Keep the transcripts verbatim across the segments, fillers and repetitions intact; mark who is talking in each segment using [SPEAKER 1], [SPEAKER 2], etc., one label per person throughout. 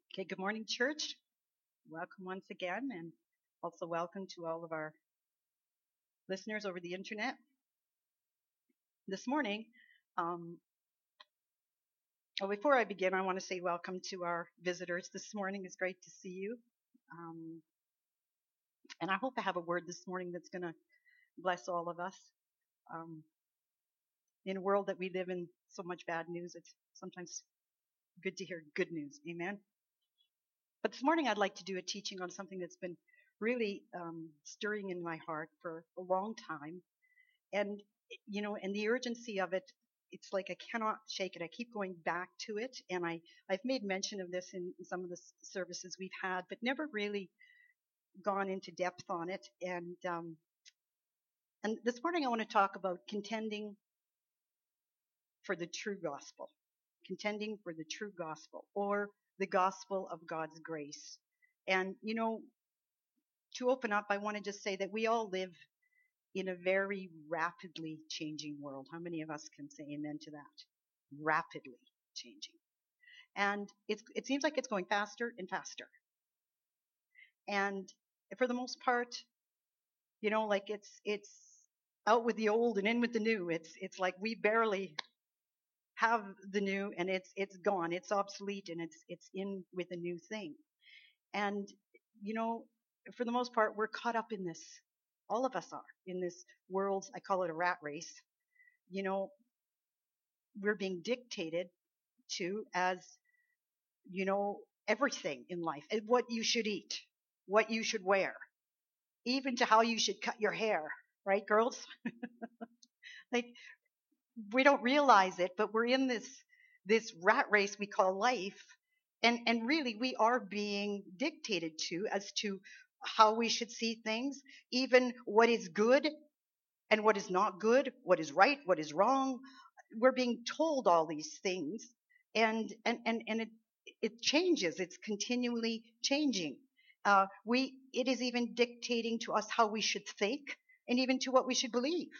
[SPEAKER 1] Okay, good morning, church. Welcome once again, and also welcome to all of our listeners over the internet. This morning, um, well, before I begin, I want to say welcome to our visitors this morning. It's great to see you. Um, and I hope I have a word this morning that's going to bless all of us. Um, in a world that we live in, so much bad news, it's sometimes good to hear good news. Amen. But this morning, I'd like to do a teaching on something that's been really um, stirring in my heart for a long time. And, you know, and the urgency of it, it's like I cannot shake it. I keep going back to it. And I, I've made mention of this in some of the services we've had, but never really gone into depth on it. And, um, and this morning, I want to talk about contending for the true gospel, contending for the true gospel, or the gospel of God's grace. And, you know, to open up, I want to just say that we all live in a very rapidly changing world. How many of us can say amen to that? Rapidly changing. And it's, it seems like it's going faster and faster. And for the most part, you know, like it's, it's out with the old and in with the new. It's, it's like we barely have the new and it's, it's gone. It's obsolete and it's, it's in with a new thing. And, you know, for the most part, we're caught up in this. All of us are in this world. I call it a rat race. You know, we're being dictated to as, you know, everything in life, what you should eat, what you should wear, even to how you should cut your hair, right, girls? Like, we don't realize it, but we're in this, this rat race we call life. And, and really, we are being dictated to as to how we should see things, even what is good and what is not good, what is right, what is wrong. We're being told all these things, and and and, and it it changes. It's continually changing. Uh, we it is even dictating to us how we should think, and even to what we should believe.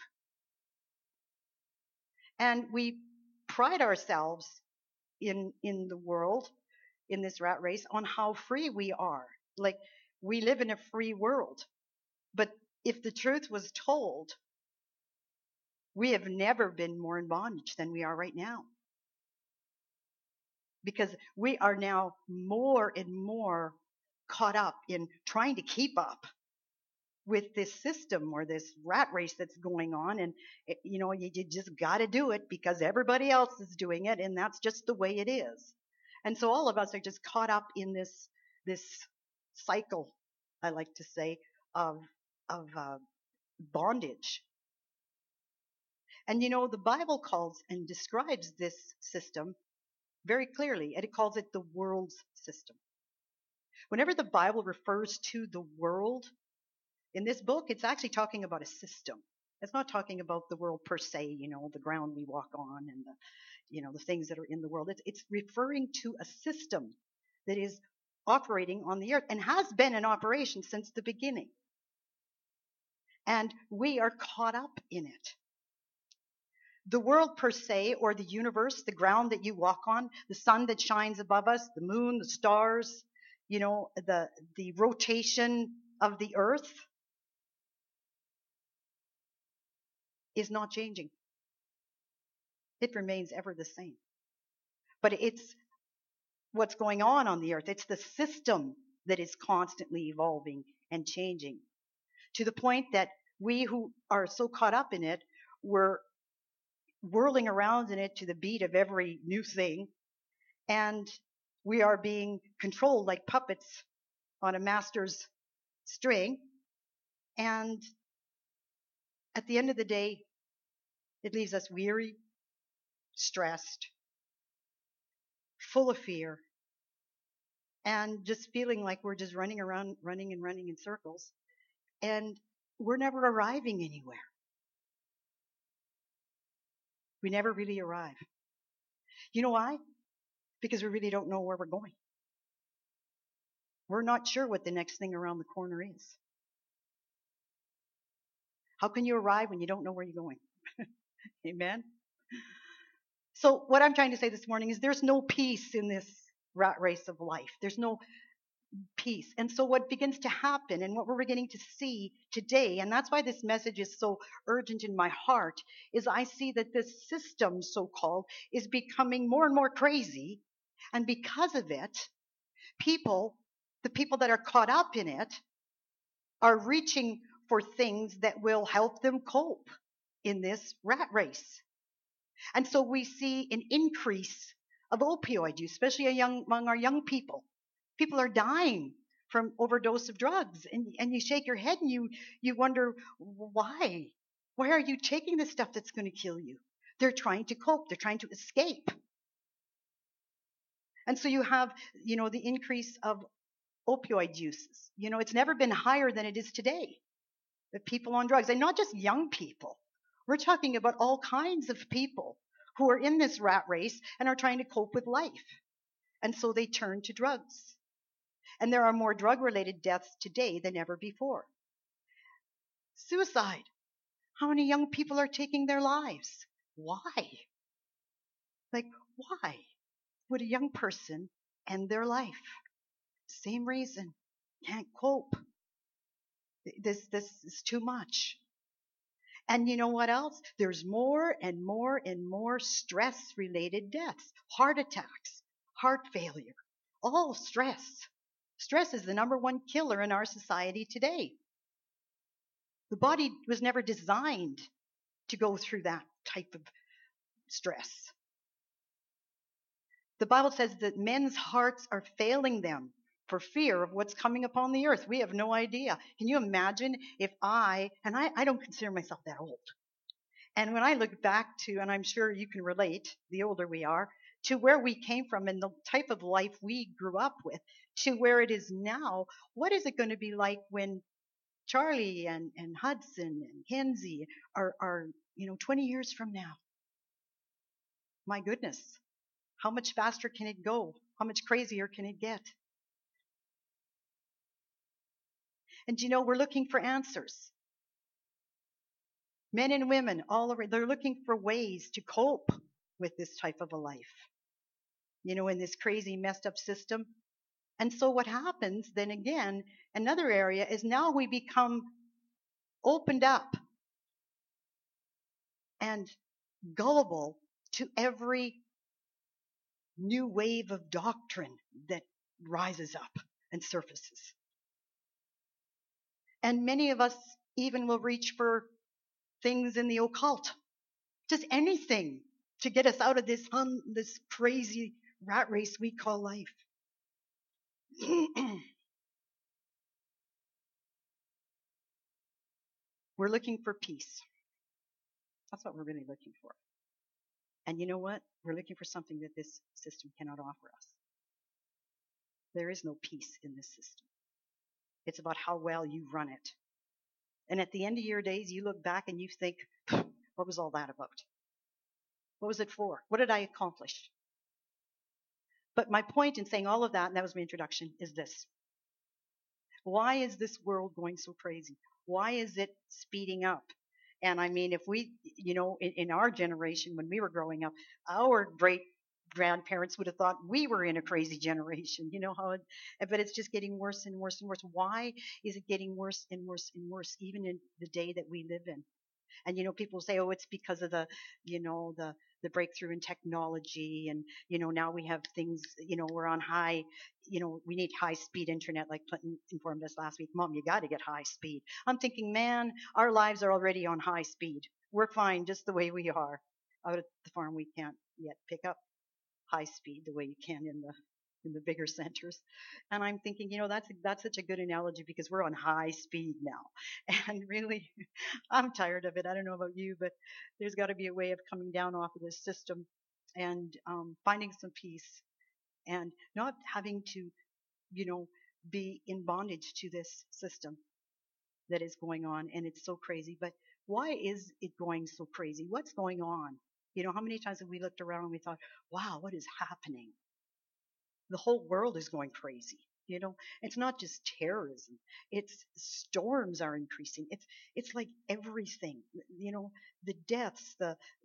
[SPEAKER 1] And we pride ourselves in in the world, in this rat race, on how free we are. Like, we live in a free world. But if the truth was told, we have never been more in bondage than we are right now. Because we are now more and more caught up in trying to keep up with this system or this rat race that's going on. And, it, you know, you, you just got to do it because everybody else is doing it. And that's just the way it is. And so all of us are just caught up in this, this cycle, I like to say, of, of uh, bondage. And, you know, the Bible calls and describes this system very clearly, and it calls it the world's system. Whenever the Bible refers to the world in this book, it's actually talking about a system. It's not talking about the world per se, you know, the ground we walk on and the, you know, the things that are in the world. It's, it's referring to a system that is operating on the earth and has been in operation since the beginning. And we are caught up in it. The world per se, or the universe, the ground that you walk on, the sun that shines above us, the moon, the stars, you know, the, the rotation of the earth is not changing. It remains ever the same. But it's what's going on on the earth. It's the system that is constantly evolving and changing to the point that we who are so caught up in it, we're whirling around in it to the beat of every new thing. And we are being controlled like puppets on a master's string. And at the end of the day, it leaves us weary, stressed, full of fear, and just feeling like we're just running around, running and running in circles. And we're never arriving anywhere. We never really arrive. You know why? Because we really don't know where we're going. We're not sure what the next thing around the corner is. How can you arrive when you don't know where you're going? Amen? So what I'm trying to say this morning is there's no peace in this rat race of life. There's no peace. And so what begins to happen and what we're beginning to see today, and that's why this message is so urgent in my heart, is I see that this system, so-called, is becoming more and more crazy. And because of it, people, the people that are caught up in it, are reaching for things that will help them cope in this rat race. And so we see an increase of opioid use, especially young, among our young people. People are dying from overdose of drugs, and, and you shake your head and you, you wonder why. Why are you taking this stuff that's going to kill you? They're trying to cope. They're trying to escape. And so you have, you know, the increase of opioid uses. You know, it's never been higher than it is today. The people on drugs, and not just young people. We're talking about all kinds of people who are in this rat race and are trying to cope with life. And so they turn to drugs. And there are more drug-related deaths today than ever before. Suicide. How many young people are taking their lives? Why? Like, why would a young person end their life? Same reason. Can't cope. This, this is too much. And you know what else? There's more and more and more stress-related deaths. Heart attacks, heart failure, all stress. Stress is the number one killer in our society today. The body was never designed to go through that type of stress. The Bible says that men's hearts are failing them for fear of what's coming upon the earth. We have no idea. Can you imagine if I, and I, I don't consider myself that old. And when I look back to, and I'm sure you can relate, the older we are, to where we came from and the type of life we grew up with, to where it is now, what is it going to be like when Charlie and, and Hudson and Kenzie are, are, you know, twenty years from now? My goodness, how much faster can it go? How much crazier can it get? And you know, we're looking for answers. Men and women all over, they're looking for ways to cope with this type of a life, you know, in this crazy messed up system. And so what happens then again, another area is now we become opened up and gullible to every new wave of doctrine that rises up and surfaces. And many of us even will reach for things in the occult, just anything to get us out of this um, this crazy rat race we call life. We're looking for peace. That's what we're really looking for. And you know what? We're looking for something that this system cannot offer us. There is no peace in this system. It's about how well you run it. And at the end of your days, you look back and you think, what was all that about? What was it for? What did I accomplish? But my point in saying all of that, and that was my introduction, is this. Why is this world going so crazy? Why is it speeding up? And I mean, if we, you know, in, in our generation, when we were growing up, our great grandparents would have thought we were in a crazy generation. You know how it, but it's just getting worse and worse and worse. Why is it getting worse and worse and worse, even in the day that we live in? And, you know, people say, oh, it's because of the, you know, the, the breakthrough in technology. And, you know, now we have things, you know, we're on high, you know, we need high speed internet, like Clinton informed us last week. Mom, you got to get high speed. I'm thinking, man, our lives are already on high speed. We're fine just the way we are. Out at the farm, we can't yet pick up high speed the way you can in the in the bigger centers. And I'm thinking, you know, that's that's such a good analogy because we're on high speed now. And really, I'm tired of it. I don't know about you, but there's got to be a way of coming down off of this system and um, finding some peace and not having to, you know, be in bondage to this system that is going on. And it's so crazy. But why is it going so crazy? What's going on? You know, how many times have we looked around and we thought, wow, what is happening? The whole world is going crazy. You know, it's not just terrorism. It's storms are increasing. It's it's like everything. You know, the deaths, the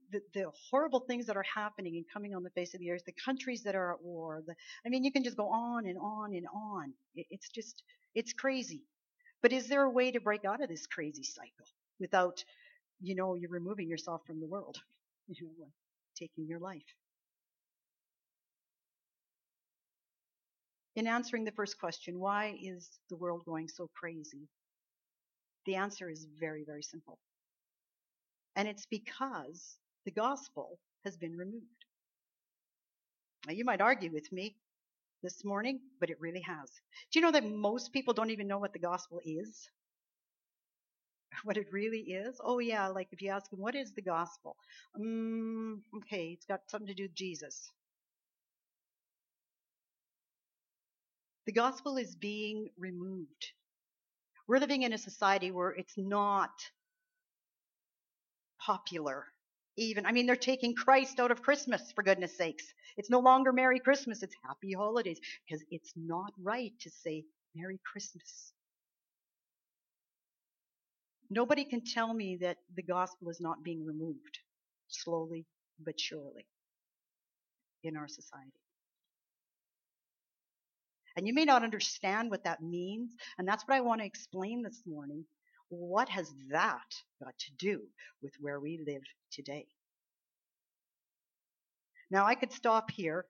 [SPEAKER 1] the, the horrible things that are happening and coming on the face of the earth, the countries that are at war. The, I mean, you can just go on and on and on. It, it's just, it's crazy. But is there a way to break out of this crazy cycle without, you know, you're removing yourself from the world, you know, taking your life? In answering the first question, why is the world going so crazy? The answer is very, very simple. And it's because the gospel has been removed. Now, you might argue with me this morning, but it really has. Do you know that most people don't even know what the gospel is? What it really is? Oh, yeah, like if you ask them, what is the gospel? Um, okay, it's got something to do with Jesus. The gospel is being removed. We're living in a society where it's not popular. Even, I mean, they're taking Christ out of Christmas, for goodness sakes. It's no longer Merry Christmas, it's Happy Holidays, because it's not right to say Merry Christmas. Nobody can tell me that the gospel is not being removed, slowly but surely, in our society. And you may not understand what that means, and that's what I want to explain this morning. What has that got to do with where we live today? Now, I could stop here,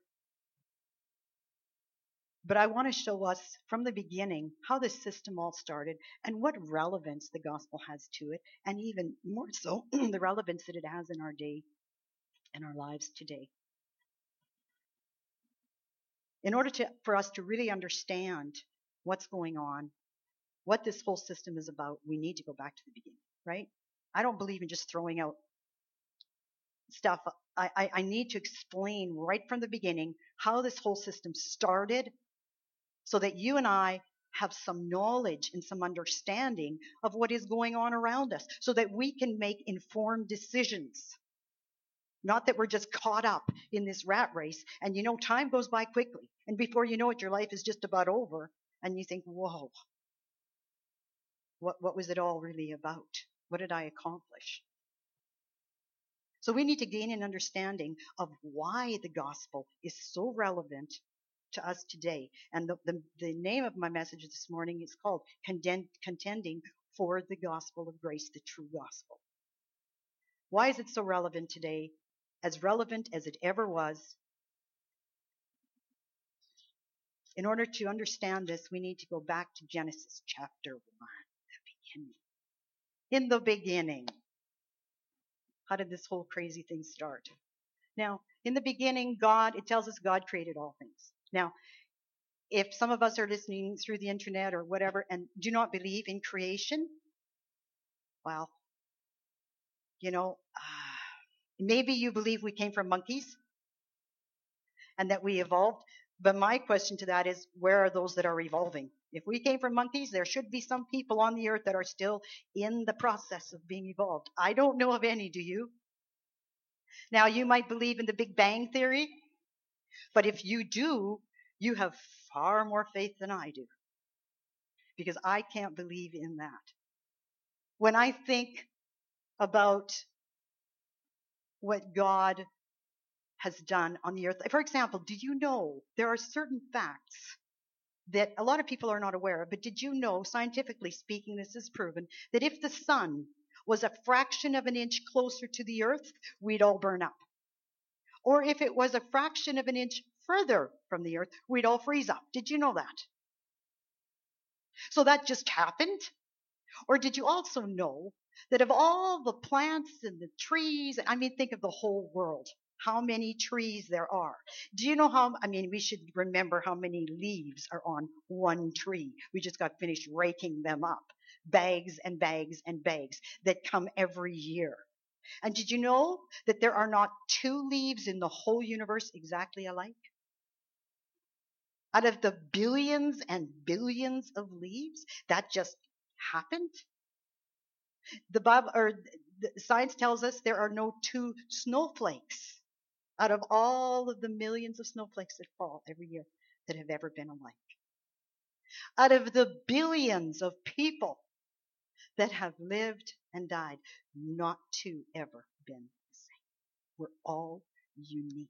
[SPEAKER 1] but I want to show us from the beginning how this system all started and what relevance the gospel has to it, and even more so, the relevance that it has in our day and our lives today. In order to, for us to really understand what's going on, what this whole system is about, we need to go back to the beginning, right? I don't believe in just throwing out stuff. I, I, I need to explain right from the beginning how this whole system started so that you and I have some knowledge and some understanding of what is going on around us so that we can make informed decisions. Not that we're just caught up in this rat race and, you know, time goes by quickly. And before you know it, your life is just about over. And you think, whoa, what, what was it all really about? What did I accomplish? So we need to gain an understanding of why the gospel is so relevant to us today. And the, the, the name of my message this morning is called Contend, Contending for the Gospel of Grace, the True Gospel. Why is it so relevant today? As relevant as it ever was. In order to understand this, we need to go back to Genesis chapter one, the beginning. In the beginning. How did this whole crazy thing start? Now, in the beginning, God, it tells us God created all things. Now, if some of us are listening through the internet or whatever and do not believe in creation, well, you know, uh, maybe you believe we came from monkeys and that we evolved. But my question to that is, where are those that are evolving? If we came from monkeys, there should be some people on the earth that are still in the process of being evolved. I don't know of any, do you? Now, you might believe in the Big Bang Theory, but if you do, you have far more faith than I do, because I can't believe in that. When I think about what God has done on the earth, for example, do you know there are certain facts that a lot of people are not aware of, but did you know, scientifically speaking, this is proven, that if the sun was a fraction of an inch closer to the earth, we'd all burn up. Or if it was a fraction of an inch further from the earth, we'd all freeze up. Did you know that? So that just happened? Or did you also know that of all the plants and the trees, I mean, think of the whole world, how many trees there are. Do you know how, I mean, we should remember how many leaves are on one tree. We just got finished raking them up. Bags and bags and bags that come every year. And did you know that there are not two leaves in the whole universe exactly alike? Out of the billions and billions of leaves, that just happened. The Bible, or the science tells us there are no two snowflakes out of all of the millions of snowflakes that fall every year that have ever been alike. Out of the billions of people that have lived and died, not two ever been the same. We're all unique.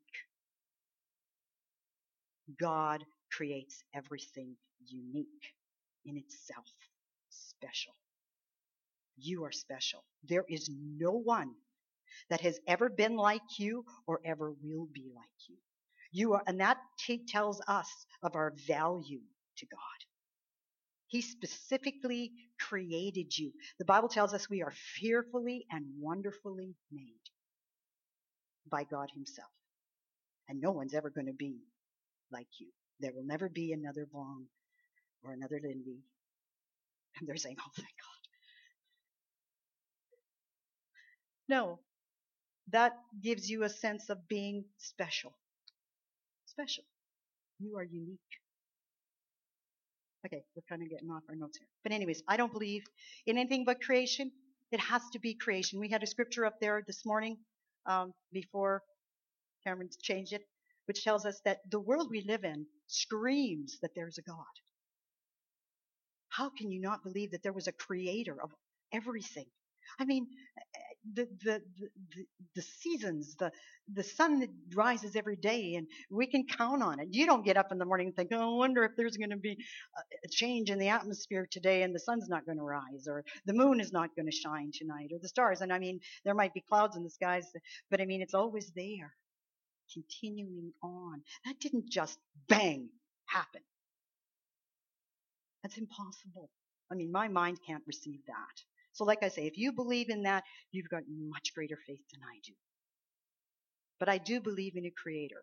[SPEAKER 1] God creates everything unique in itself, special. You are special. There is no one that has ever been like you or ever will be like you. You are, and that t- tells us of our value to God. He specifically created you. The Bible tells us we are fearfully and wonderfully made by God himself. And no one's ever going to be like you. There will never be another Vaughn or another Lindy. And they're saying, oh, thank God. No, that gives you a sense of being special. Special. You are unique. Okay, we're kind of getting off our notes here. But anyways, I don't believe in anything but creation. It has to be creation. We had a scripture up there this morning um, before Cameron's changed it, which tells us that the world we live in screams that there's a God. How can you not believe that there was a creator of everything? I mean, the the the, the seasons, the the sun that rises every day, and we can count on it. You don't get up in the morning and think, oh, I wonder if there's going to be a change in the atmosphere today, and the sun's not going to rise, or the moon is not going to shine tonight, or the stars. And I mean, there might be clouds in the skies, but I mean, it's always there, continuing on. That didn't just bang happen. That's impossible. I mean, my mind can't receive that. So like I say, if you believe in that, you've got much greater faith than I do. But I do believe in a creator.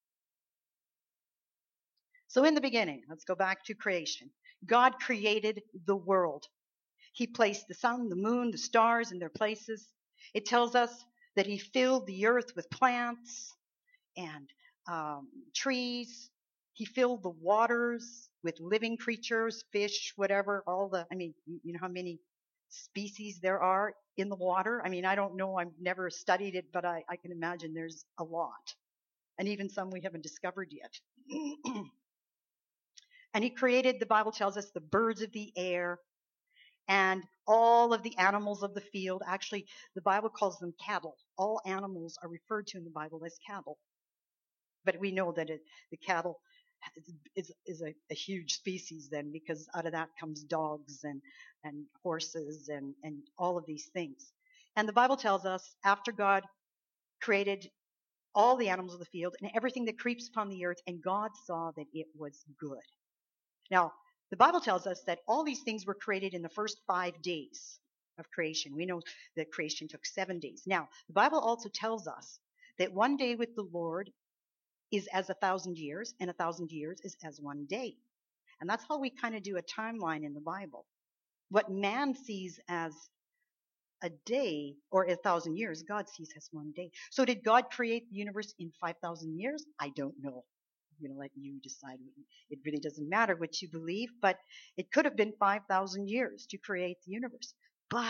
[SPEAKER 1] So in the beginning, let's go back to creation. God created the world. He placed the sun, the moon, the stars in their places. It tells us that he filled the earth with plants and um, trees. He filled the waters with living creatures, fish, whatever, all the, I mean, you know how many species there are in the water? I mean, I don't know. I've never studied it, but I, I can imagine there's a lot. And even some we haven't discovered yet. And he created, the Bible tells us, the birds of the air and all of the animals of the field. Actually, the Bible calls them cattle. All animals are referred to in the Bible as cattle. But we know that it, the cattle is, is a, a huge species then, because out of that comes dogs and, and horses and, and all of these things. And the Bible tells us after God created all the animals of the field and everything that creeps upon the earth, and God saw that it was good. Now, the Bible tells us that all these things were created in the first five days of creation. We know that creation took seven days. Now, the Bible also tells us that one day with the Lord is as a thousand years, and a thousand years is as one day. And that's how we kind of do a timeline in the Bible. What man sees as a day or a thousand years, God sees as one day. So did God create the universe in five thousand years? I don't know. I'm going to let you decide. It really doesn't matter what you believe, but it could have been five thousand years to create the universe. But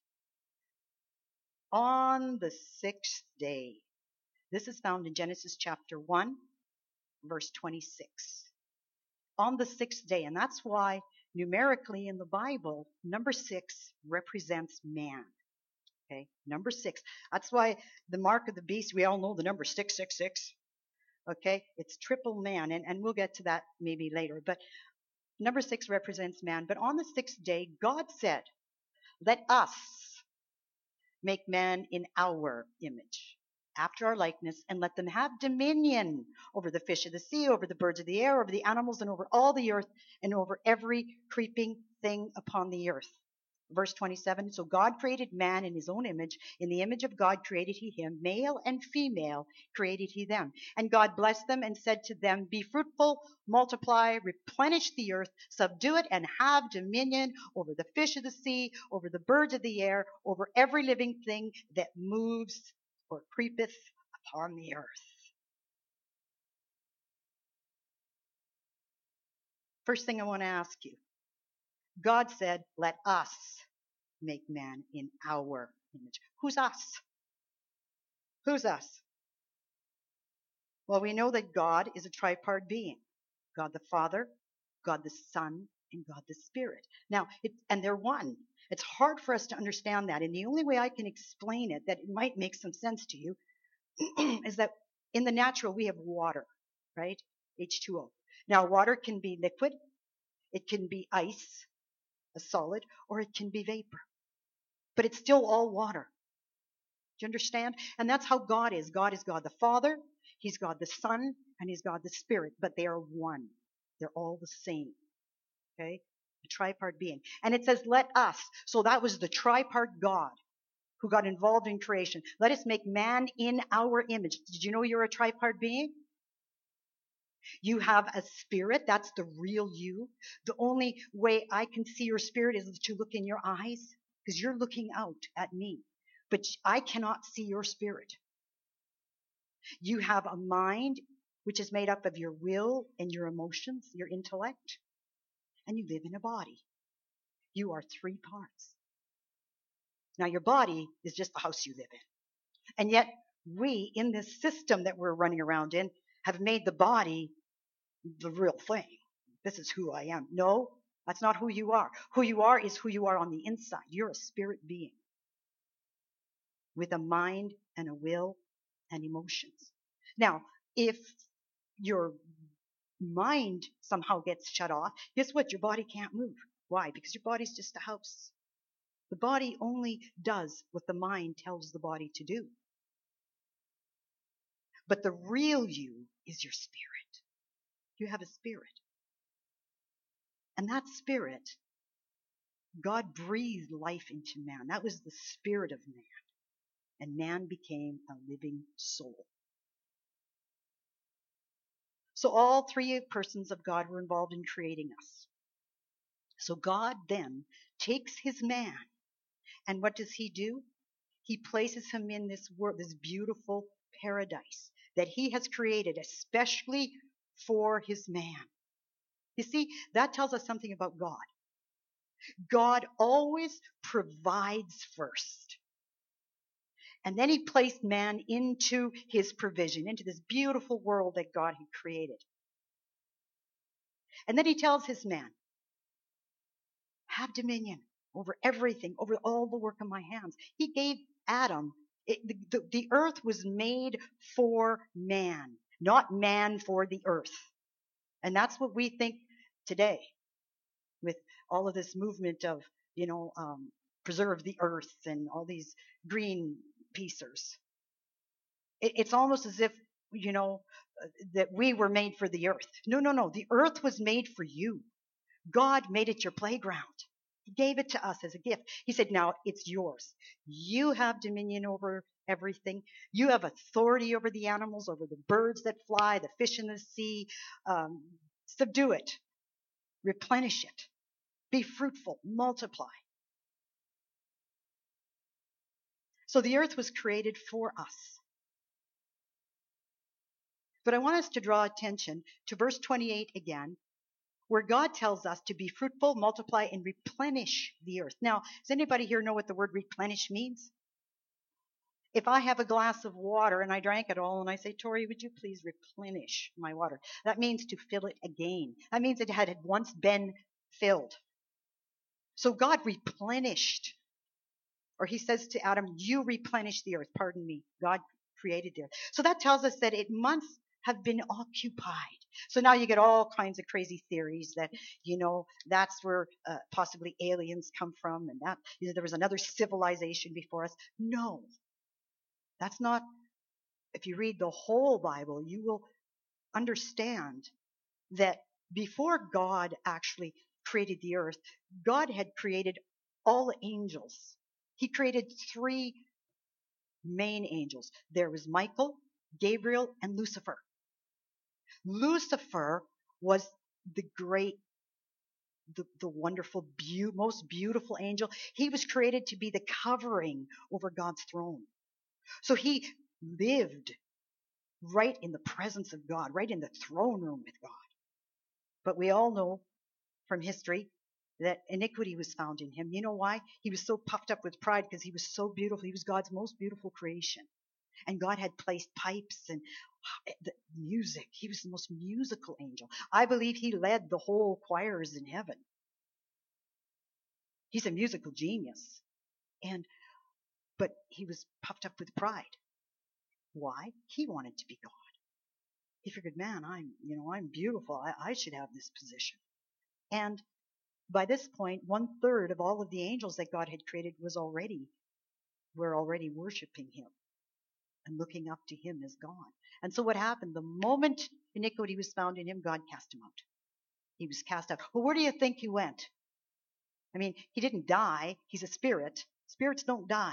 [SPEAKER 1] on the sixth day, this is found in Genesis chapter one, verse twenty-six. On the sixth day, and that's why numerically in the Bible, number six represents man. Okay, number six. That's why the mark of the beast, we all know the number six six six. Okay, it's triple man, and, and we'll get to that maybe later. But number six represents man. But on the sixth day, God said, let us make man in our image, after our likeness, and let them have dominion over the fish of the sea, over the birds of the air, over the animals, and over all the earth, and over every creeping thing upon the earth. Verse twenty-seven, so God created man in his own image. In the image of God created he him. Male and female created he them. And God blessed them and said to them, be fruitful, multiply, replenish the earth, subdue it, and have dominion over the fish of the sea, over the birds of the air, over every living thing that moves or creepeth upon the earth. First thing I want to ask you. God said, let us make man in our image. Who's us? Who's us? Well, we know that God is a tripart being. God the Father, God the Son, and God the Spirit. Now, it, and they're one. It's hard for us to understand that. And the only way I can explain it, that it might make some sense to you, is that in the natural we have water, right? H two O. Now, water can be liquid, it can be ice, a solid, or it can be vapor. But it's still all water. Do you understand? And that's how God is. God is God the Father, He's God the Son, and He's God the Spirit. But they are one. They're all the same. Okay? The tripart being. And it says, let us. So that was the tripart God who got involved in creation. Let us make man in our image. Did you know you're a tripart being? You have a spirit. That's the real you. The only way I can see your spirit is to look in your eyes, because you're looking out at me. But I cannot see your spirit. You have a mind which is made up of your will and your emotions, your intellect, and you live in a body. You are three parts. Now, your body is just the house you live in. And yet, we, in this system that we're running around in, have made the body the real thing. This is who I am. No, that's not who you are. Who you are is who you are on the inside. You're a spirit being with a mind and a will and emotions. Now, if your mind somehow gets shut off, guess what? Your body can't move. Why? Because your body's just a house. The body only does what the mind tells the body to do. But the real you is your spirit. You have a spirit. And that spirit, God breathed life into man. That was the spirit of man. And man became a living soul. So all three persons of God were involved in creating us. So God then takes his man, and what does he do? He places him in this world, this beautiful paradise that he has created especially for his man. You see, that tells us something about God. God always provides first. And then he placed man into his provision, into this beautiful world that God had created. And then he tells his man, have dominion over everything, over all the work of my hands. He gave Adam, it, the, the, the earth was made for man, not man for the earth. And that's what we think today with all of this movement of, you know, um, preserve the earth and all these green piecers. It, it's almost as if, you know, uh, that we were made for the earth. No, no, no. The earth was made for you. God made it your playground. He gave it to us as a gift. He said, now it's yours. You have dominion over everything. You have authority over the animals, over the birds that fly, the fish in the sea. Um, subdue it. Replenish it. Be fruitful. Multiply. So the earth was created for us. But I want us to draw attention to verse twenty-eight again, where God tells us to be fruitful, multiply, and replenish the earth. Now, does anybody here know what the word replenish means? If I have a glass of water and I drank it all and I say, Tori, would you please replenish my water? That means to fill it again. That means it had once been filled. So God replenished, or he says to Adam, you replenish the earth. Pardon me. God created the earth. So that tells us that it must have been occupied. So now you get all kinds of crazy theories that, you know, that's where uh, possibly aliens come from, and that you know, there was another civilization before us. No, that's not. If you read the whole Bible, you will understand that before God actually created the earth, God had created all angels. He created three main angels. There was Michael, Gabriel, and Lucifer. Lucifer was the great, the, the wonderful, be- most beautiful angel. He was created to be the covering over God's throne. So he lived right in the presence of God, right in the throne room with God. But we all know from history that iniquity was found in him. You know why? He was so puffed up with pride because he was so beautiful. He was God's most beautiful creation. And God had placed pipes and the music. He was the most musical angel. I believe he led the whole choirs in heaven. He's a musical genius. And but he was puffed up with pride. Why? He wanted to be God. He figured, man, I'm, you know, I'm beautiful. I, I should have this position. And by this point, one third of all of the angels that God had created was already, were already worshiping him and looking up to him as God. And so what happened? The moment iniquity was found in him, God cast him out. He was cast out. Well, where do you think he went? I mean, he didn't die. He's a spirit. Spirits don't die.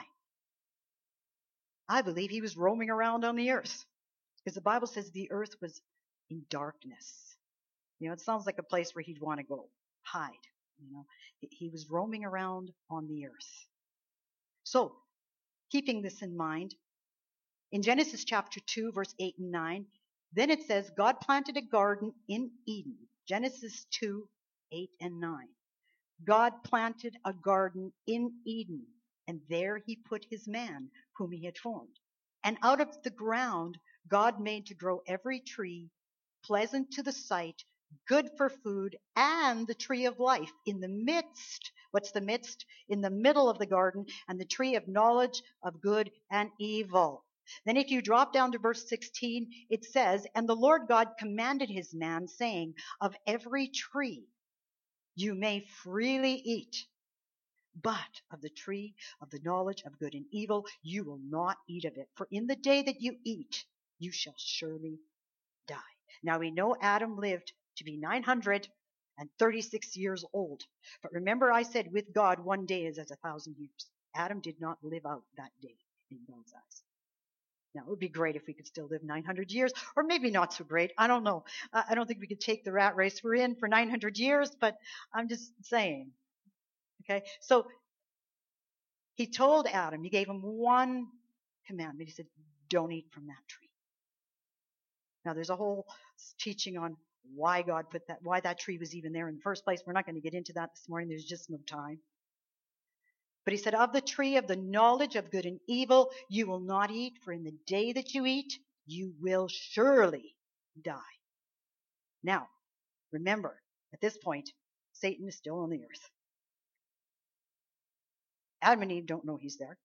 [SPEAKER 1] I believe he was roaming around on the earth because the Bible says the earth was in darkness. You know, it sounds like a place where he'd want to go hide. You know, he was roaming around on the earth. So, keeping this in mind, in Genesis chapter two, verse eight and nine, then it says, God planted a garden in Eden. Genesis two, eight and nine. God planted a garden in Eden, and there he put his man, whom he had formed. And out of the ground, God made to grow every tree, pleasant to the sight, good for food, and the tree of life in the midst. What's the midst? In the middle of the garden, and the tree of knowledge of good and evil. Then if you drop down to verse sixteen, it says, and the Lord God commanded his man, saying, of every tree you may freely eat, but of the tree of the knowledge of good and evil you will not eat of it. For in the day that you eat, you shall surely die. Now we know Adam lived to be nine hundred thirty-six years old. But remember I said with God one day is as a thousand years. Adam did not live out that day in God's eyes. Now, it would be great if we could still live nine hundred years, or maybe not so great. I don't know. I don't think we could take the rat race we're in for nine hundred years, but I'm just saying. Okay? So, he told Adam, he gave him one commandment. He said, don't eat from that tree. Now, there's a whole teaching on why God put that, why that tree was even there in the first place. We're not going to get into that this morning. There's just no time. But he said, of the tree of the knowledge of good and evil, you will not eat, for in the day that you eat, you will surely die. Now, remember, at this point, Satan is still on the earth. Adam and Eve don't know he's there,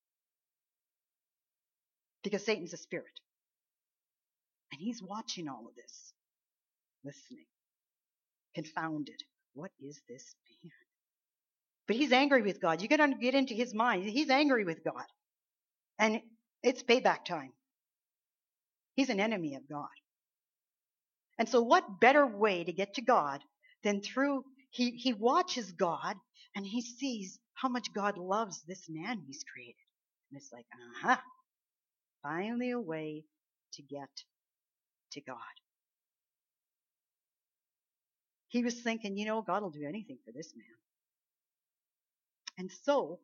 [SPEAKER 1] because Satan's a spirit. And he's watching all of this, listening, confounded. What is this man? But he's angry with God. You got to get into his mind. He's angry with God. And it's payback time. He's an enemy of God. And so what better way to get to God than through, he, he watches God and he sees how much God loves this man he's created. And it's like, uh-huh, finally a way to get to God. He was thinking, you know, God will do anything for this man. And so,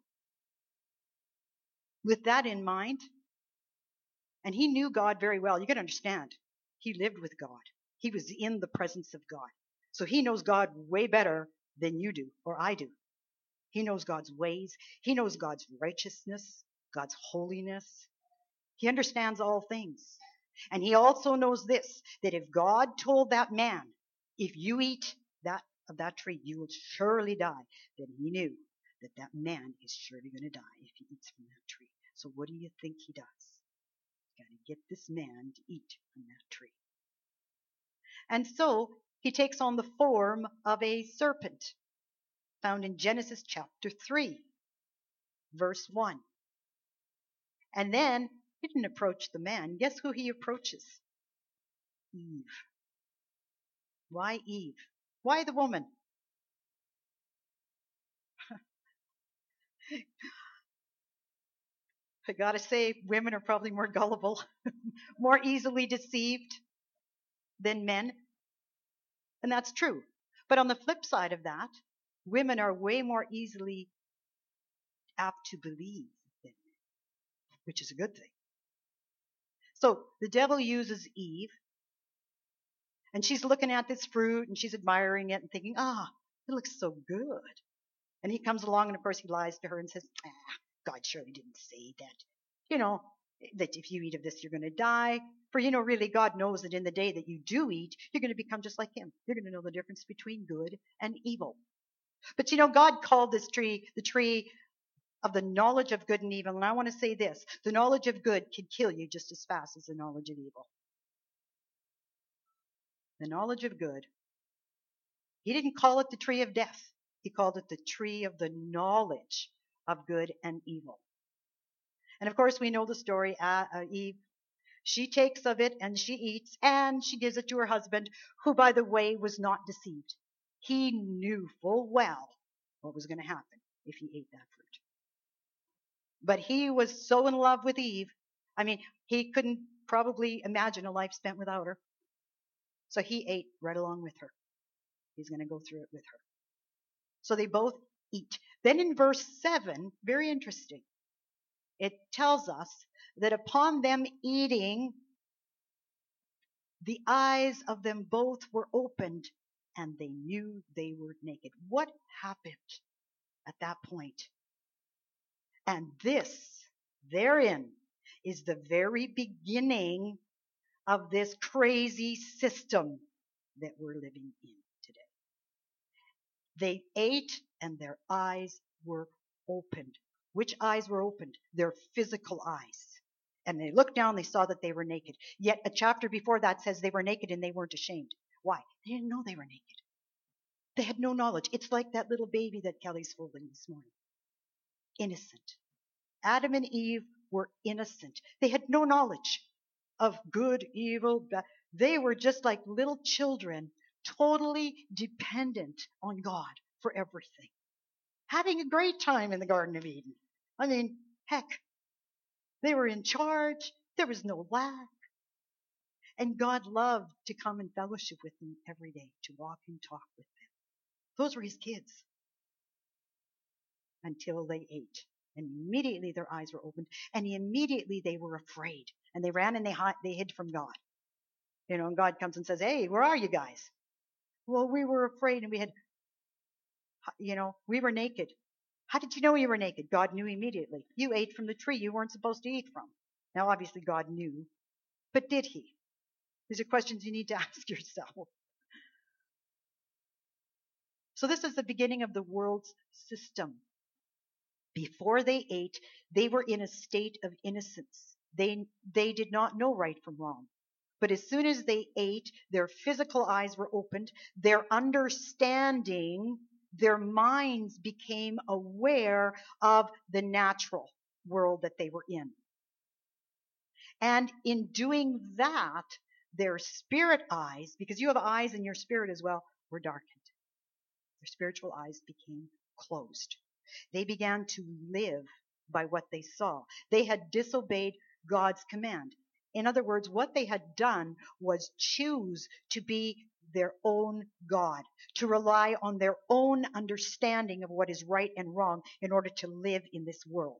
[SPEAKER 1] with that in mind, and he knew God very well. You got to understand, he lived with God. He was in the presence of God. So he knows God way better than you do or I do. He knows God's ways. He knows God's righteousness, God's holiness. He understands all things. And he also knows this, that if God told that man, if you eat that of that tree, you will surely die, then he knew that that man is surely going to die if he eats from that tree. So what do you think he does? He's got to get this man to eat from that tree. And so he takes on the form of a serpent, found in Genesis chapter three, verse one. And then he didn't approach the man. Guess who he approaches? Eve. Why Eve? Why the woman? I gotta say, women are probably more gullible, more easily deceived than men. And that's true. But on the flip side of that, women are way more easily apt to believe than men, which is a good thing. So the devil uses Eve, and she's looking at this fruit, and she's admiring it and thinking, ah, it looks so good. And he comes along, and of course he lies to her and says, ah, God surely didn't say that. You know, that if you eat of this, you're going to die. For, you know, really, God knows that in the day that you do eat, you're going to become just like him. You're going to know the difference between good and evil. But, you know, God called this tree the tree of the knowledge of good and evil. And I want to say this, the knowledge of good can kill you just as fast as the knowledge of evil. The knowledge of good. He didn't call it the tree of death. He called it the tree of the knowledge of good and evil. And of course, we know the story. Uh, uh, Eve, she takes of it and she eats and she gives it to her husband, who, by the way, was not deceived. He knew full well what was going to happen if he ate that fruit. But he was so in love with Eve. I mean, he couldn't probably imagine a life spent without her. So he ate right along with her. He's going to go through it with her. So they both eat. Then in verse seven, very interesting, it tells us that upon them eating, the eyes of them both were opened and they knew they were naked. What happened at that point? And this, therein, is the very beginning of this crazy system that we're living in today. They ate and their eyes were opened. Which eyes were opened? Their physical eyes. And they looked down, they saw that they were naked. Yet a chapter before that says they were naked and they weren't ashamed. Why? They didn't know they were naked. They had no knowledge. It's like that little baby that Kelly's holding this morning. Innocent. Adam and Eve were innocent. They had no knowledge of good, evil, bad. They were just like little children, totally dependent on God for everything. Having a great time in the Garden of Eden. I mean, heck, they were in charge. There was no lack. And God loved to come and fellowship with them every day, to walk and talk with them. Those were his kids. Until they ate. And immediately their eyes were opened. And immediately they were afraid. And they ran and they hid, they hid from God. You know, and God comes and says, hey, where are you guys? Well, we were afraid and we had, you know, we were naked. How did you know you were naked? God knew immediately. You ate from the tree you weren't supposed to eat from. Now, obviously, God knew. But did he? These are questions you need to ask yourself. So this is the beginning of the world's system. Before they ate, they were in a state of innocence. They, they did not know right from wrong. But as soon as they ate, their physical eyes were opened, their understanding, their minds became aware of the natural world that they were in. And in doing that, their spirit eyes, because you have eyes in your spirit as well, were darkened. Their spiritual eyes became closed. They began to live by what they saw. They had disobeyed God's command. In other words, what they had done was choose to be their own God, to rely on their own understanding of what is right and wrong in order to live in this world.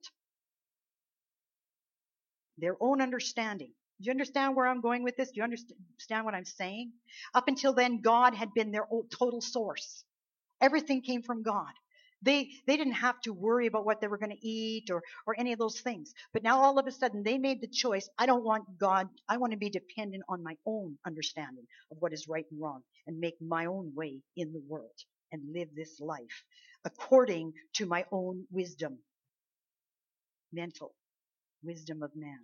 [SPEAKER 1] Their own understanding. Do you understand where I'm going with this? Do you understand what I'm saying? Up until then, God had been their total source. Everything came from God. They, they didn't have to worry about what they were going to eat or, or any of those things. But now all of a sudden they made the choice. I don't want God. I want to be dependent on my own understanding of what is right and wrong and make my own way in the world and live this life according to my own wisdom. Mental wisdom of man.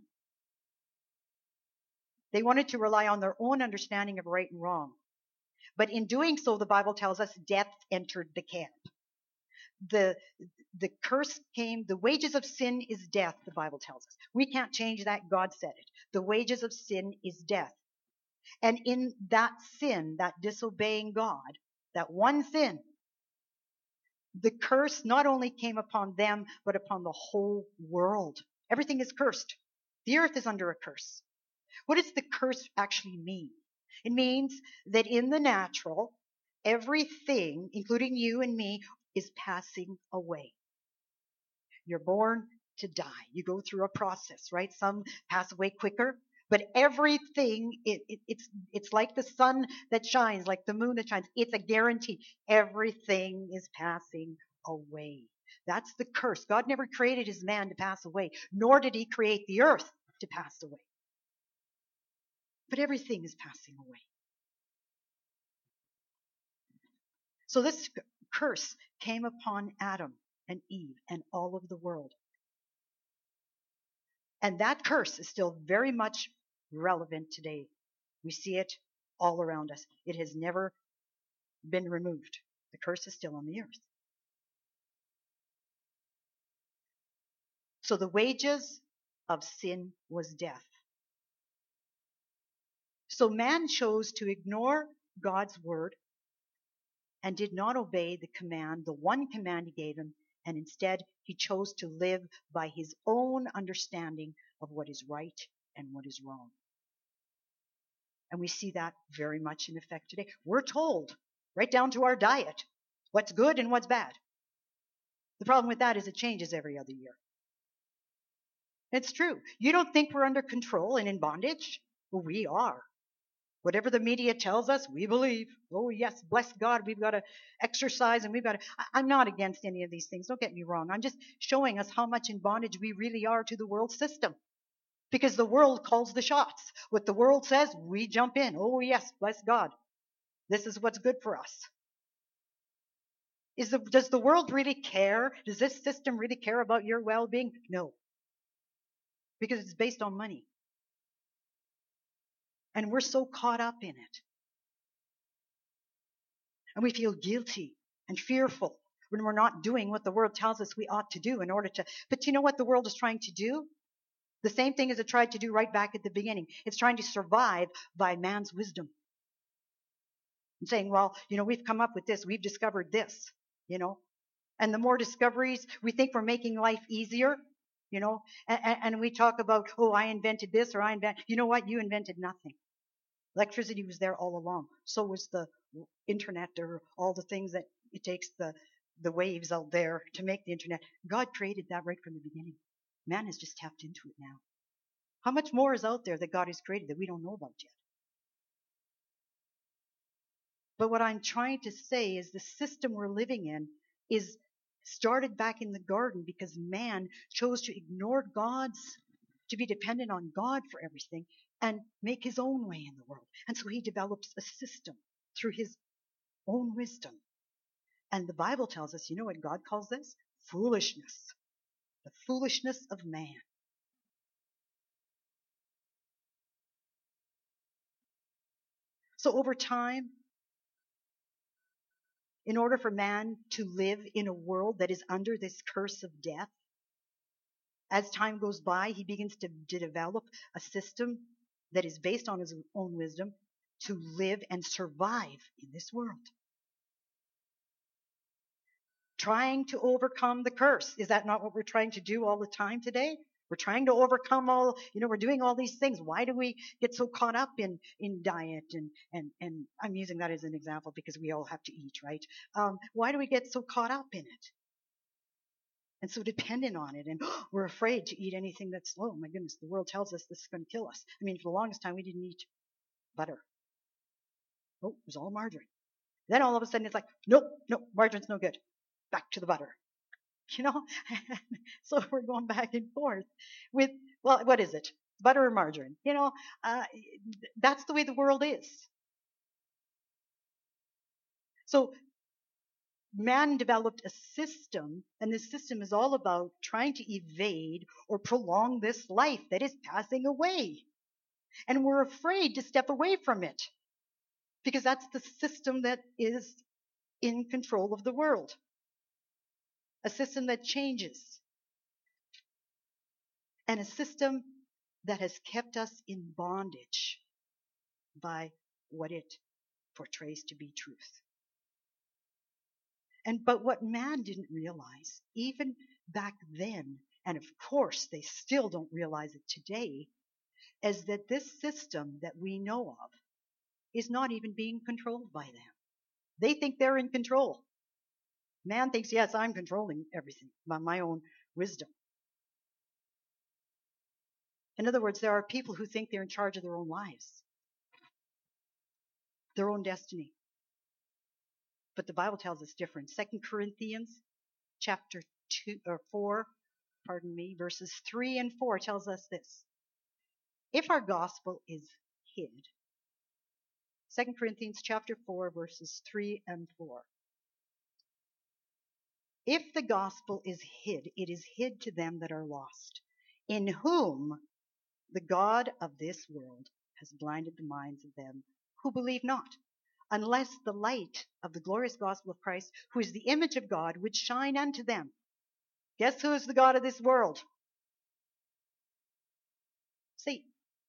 [SPEAKER 1] They wanted to rely on their own understanding of right and wrong. But in doing so, the Bible tells us death entered the camp. The, the curse came, the wages of sin is death, the Bible tells us. We can't change that. God said it. The wages of sin is death. And in that sin, that disobeying God, that one sin, the curse not only came upon them, but upon the whole world. Everything is cursed. The earth is under a curse. What does the curse actually mean? It means that in the natural, everything, including you and me, is passing away. You're born to die. You go through a process, right? Some pass away quicker, but everything, it, it, it's, it's like the sun that shines, like the moon that shines. It's a guarantee. Everything is passing away. That's the curse. God never created his man to pass away, nor did he create the earth to pass away. But everything is passing away. So this curse came upon Adam. and Eve and all of the world. And that curse is still very much relevant today. We see it all around us. It has never been removed. The curse is still on the earth. So the wages of sin was death. So man chose to ignore God's word and did not obey the command, the one command he gave him, and instead he chose to live by his own understanding of what is right and what is wrong. And we see that very much in effect today. We're told, right down to our diet, what's good and what's bad. The problem with that is it changes every other year. It's true. You don't think we're under control and in bondage? Well, we are. Whatever the media tells us, we believe. Oh, yes, bless God, we've got to exercise and we've got to. I'm not against any of these things. Don't get me wrong. I'm just showing us how much in bondage we really are to the world system. Because the world calls the shots. What the world says, we jump in. Oh, yes, bless God. This is what's good for us. Is the, does the world really care? Does this system really care about your well-being? No. Because it's based on money. And we're so caught up in it. And we feel guilty and fearful when we're not doing what the world tells us we ought to do in order to. But you know what the world is trying to do? The same thing as it tried to do right back at the beginning. It's trying to survive by man's wisdom. And saying, well, you know, we've come up with this. We've discovered this, you know. And the more discoveries, we think we're making life easier, you know. And, and we talk about, oh, I invented this or I invented. You know what? You invented nothing. Electricity was there all along. So was the internet or all the things that it takes the, the waves out there to make the internet. God created that right from the beginning. Man has just tapped into it now. How much more is out there that God has created that we don't know about yet? But what I'm trying to say is the system we're living in is started back in the garden because man chose to ignore God's, to be dependent on God for everything and make his own way in the world. And so he develops a system through his own wisdom. And the Bible tells us, you know what God calls this? Foolishness. The foolishness of man. So over time, in order for man to live in a world that is under this curse of death, as time goes by, he begins to, to develop a system that is based on his own wisdom to live and survive in this world. Trying to overcome the curse. Is that not what we're trying to do all the time today? We're trying to overcome all, you know, we're doing all these things. Why do we get so caught up in, in diet? And, and, and I'm using that as an example because we all have to eat, right? Um, why do we get so caught up in it? And so dependent on it. And oh, we're afraid to eat anything that's low. My goodness, the world tells us this is going to kill us. I mean, for the longest time, we didn't eat butter. Oh, it was all margarine. Then all of a sudden it's like, nope, nope, margarine's no good. Back to the butter. You know? So we're going back and forth with, well, what is it? Butter or margarine? You know, uh, that's the way the world is. So man developed a system, and this system is all about trying to evade or prolong this life that is passing away. And we're afraid to step away from it because that's the system that is in control of the world. A system that changes. And a system that has kept us in bondage by what it portrays to be truth. And but what man didn't realize, even back then, and of course they still don't realize it today, is that this system that we know of is not even being controlled by them. They think they're in control. Man thinks, yes, I'm controlling everything by my own wisdom. In other words, there are people who think they're in charge of their own lives, their own destiny. But the Bible tells us different. Second Corinthians chapter two or four, pardon me, verses three and four tells us this. If our gospel is hid, Second Corinthians chapter four, verses three and four. if the gospel is hid, it is hid to them that are lost, in whom the God of this world has blinded the minds of them who believe not, unless the light of the glorious gospel of Christ, who is the image of God, would shine unto them. Guess who is the God of this world? Satan.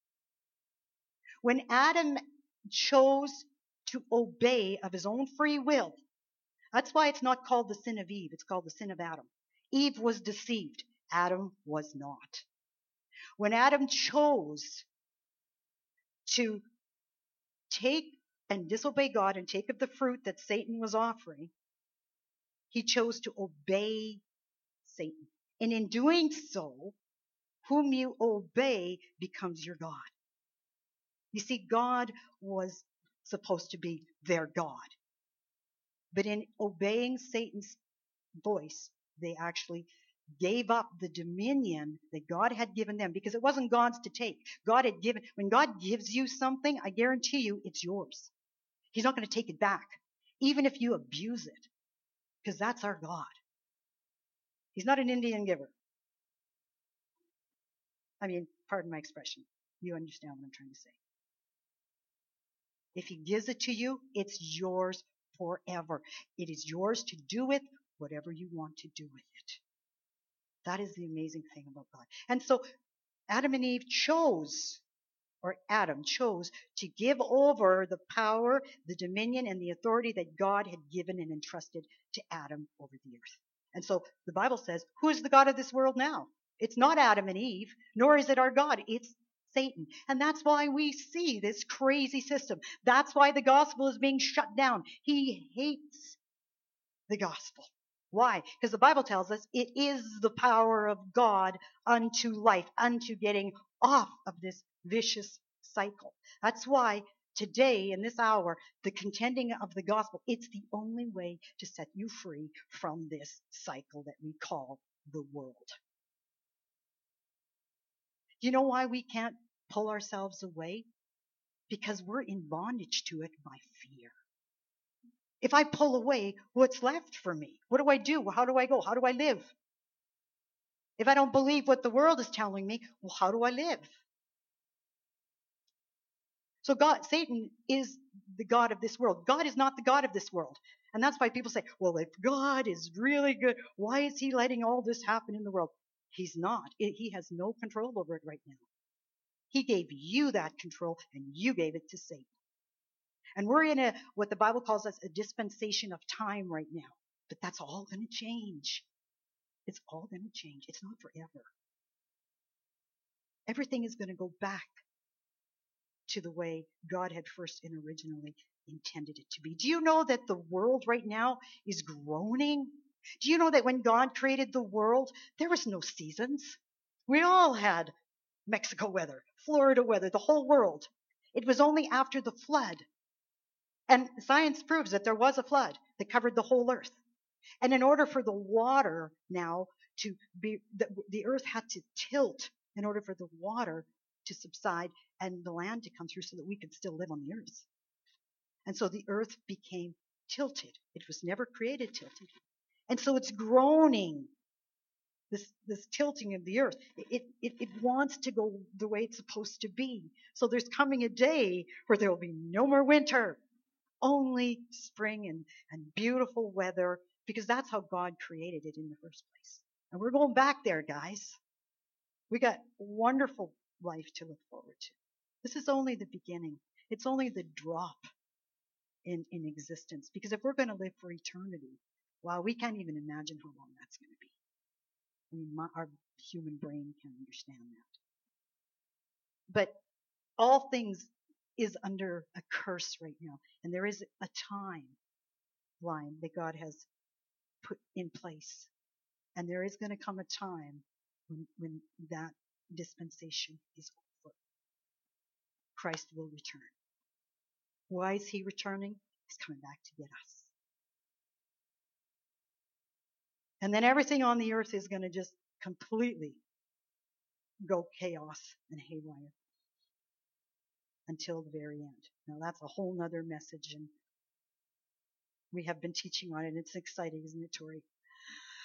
[SPEAKER 1] When Adam chose to obey of his own free will, that's why it's not called the sin of Eve, it's called the sin of Adam. Eve was deceived, Adam was not. When Adam chose to take and disobey God and take of the fruit that Satan was offering, he chose to obey Satan. And in doing so, whom you obey becomes your God. You see, God was supposed to be their God. But in obeying Satan's voice, they actually gave up the dominion that God had given them, because it wasn't God's to take. God had given, when God gives you something, I guarantee you it's yours. He's not going to take it back, even if you abuse it, because that's our God. He's not an Indian giver. I mean, pardon my expression. You understand what I'm trying to say. If he gives it to you, it's yours forever. It is yours to do with whatever you want to do with it. That is the amazing thing about God. And so Adam and Eve chose, or Adam chose, to give over the power, the dominion, and the authority that God had given and entrusted to Adam over the earth. And so the Bible says, who is the God of this world now? It's not Adam and Eve, nor is it our God. It's Satan. And that's why we see this crazy system. That's why the gospel is being shut down. He hates the gospel. Why? Because the Bible tells us it is the power of God unto life, unto getting off of this vicious cycle. That's why today, in this hour, the contending of the gospel, it's the only way to set you free from this cycle that we call the world. Do you know why we can't pull ourselves away? Because we're in bondage to it by fear. If I pull away, what's left for me? What do I do? How do I go? How do I live? If I don't believe what the world is telling me, well, how do I live? So God, Satan is the God of this world. God is not the God of this world. And that's why people say, well, if God is really good, why is he letting all this happen in the world? He's not. He has no control over it right now. He gave you that control, and you gave it to Satan. And we're in a what the Bible calls us a dispensation of time right now. But that's all going to change. It's all going to change. It's not forever. Everything is going to go back to the way God had first and originally intended it to be. Do you know that the world right now is groaning? Do you know that when God created the world, there was no seasons? We all had Mexico weather, Florida weather, the whole world. It was only after the flood. And science proves that there was a flood that covered the whole earth. And in order for the water now to be, the, the earth had to tilt in order for the water to subside and the land to come through so that we could still live on the earth. And so the earth became tilted. It was never created tilted. And so it's groaning, this, this tilting of the earth. It, it, it wants to go the way it's supposed to be. So there's coming a day where there will be no more winter. Only spring and, and beautiful weather, because that's how God created it in the first place. And we're going back there, guys. We got wonderful life to look forward to. This is only the beginning. It's only the drop in, in existence. Because if we're going to live for eternity, wow, we can't even imagine how long that's going to be. I mean, my, our human brain can't understand that. But all things is under a curse right now. And there is a time line that God has put in place. And there is going to come a time when, when that dispensation is over. Christ will return. Why is he returning? He's coming back to get us. And then everything on the earth is going to just completely go chaos and haywire until the very end. Now that's a whole nother message, and we have been teaching on it. It's exciting, isn't it, Tori?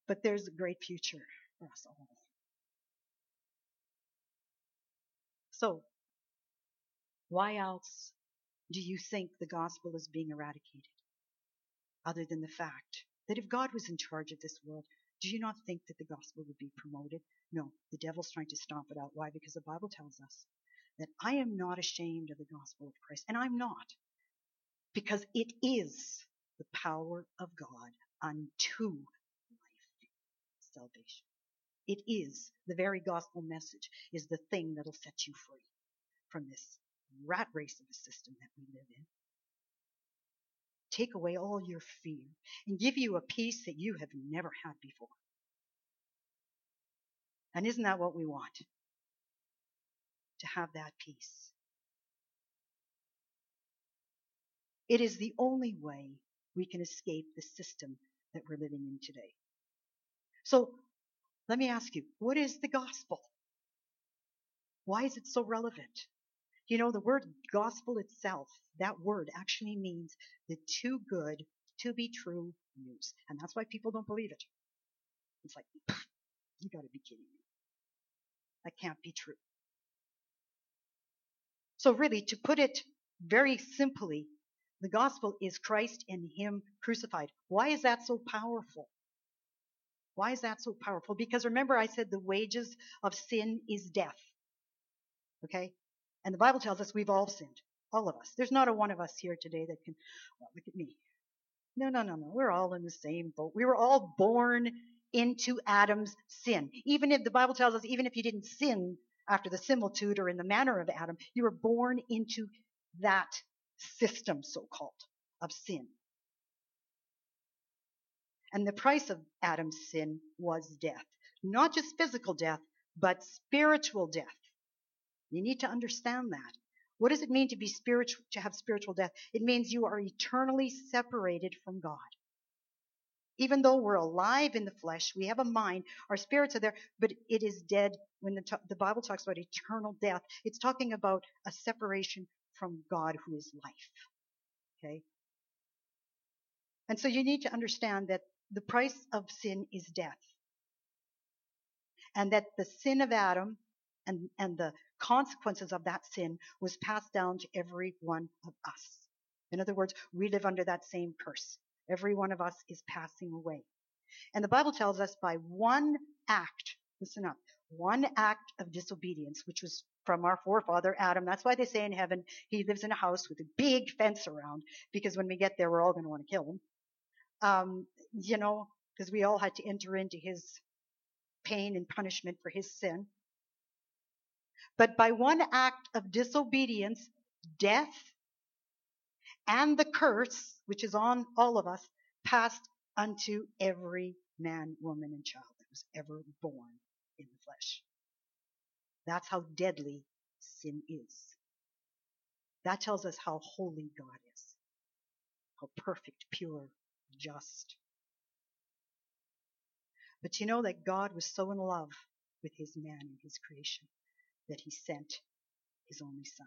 [SPEAKER 1] But there's a great future for us all. So, why else do you think the gospel is being eradicated? Other than the fact that if God was in charge of this world, do you not think that the gospel would be promoted? No, the devil's trying to stomp it out. Why? Because the Bible tells us that I am not ashamed of the gospel of Christ. And I'm not. Because it is the power of God unto life, salvation. It is the very gospel message is the thing that'll set you free from this rat race of a system that we live in. Take away all your fear and give you a peace that you have never had before. And isn't that what we want? To have that peace. It is the only way we can escape the system that we're living in today. So let me ask you, what is the gospel? Why is it so relevant? You know, the word gospel itself, that word actually means the too good to be true news. And that's why people don't believe it. It's like, you got to be kidding me. That can't be true. So really, to put it very simply, the gospel is Christ and Him crucified. Why is that so powerful? Why is that so powerful? Because remember I said the wages of sin is death. Okay? And the Bible tells us we've all sinned. All of us. There's not a one of us here today that can, well, look at me. No, no, no, no. We're all in the same boat. We were all born into Adam's sin. Even if the Bible tells us, even if you didn't sin after the similitude or in the manner of Adam, you were born into that system, so-called, of sin. And the price of Adam's sin was death. Not just physical death, but spiritual death. You need to understand that. What does it mean to be spiritual, to have spiritual death? It means you are eternally separated from God. Even though we're alive in the flesh, we have a mind, our spirits are there, but it is dead. When the, the Bible talks about eternal death, it's talking about a separation from God who is life. Okay? And so you need to understand that the price of sin is death. And that the sin of Adam and, and the consequences of that sin was passed down to every one of us. In other words, we live under that same curse. Every one of us is passing away. And the Bible tells us by one act, listen up, one act of disobedience, which was from our forefather Adam. That's why they say in heaven he lives in a house with a big fence around, because when we get there, we're all going to want to kill him. Um, you know, because we all had to enter into his pain and punishment for his sin. But by one act of disobedience, death and the curse, which is on all of us, passed unto every man, woman, and child that was ever born in the flesh. That's how deadly sin is. That tells us how holy God is, how perfect, pure, just. But you know that God was so in love with his man and his creation that he sent his only son.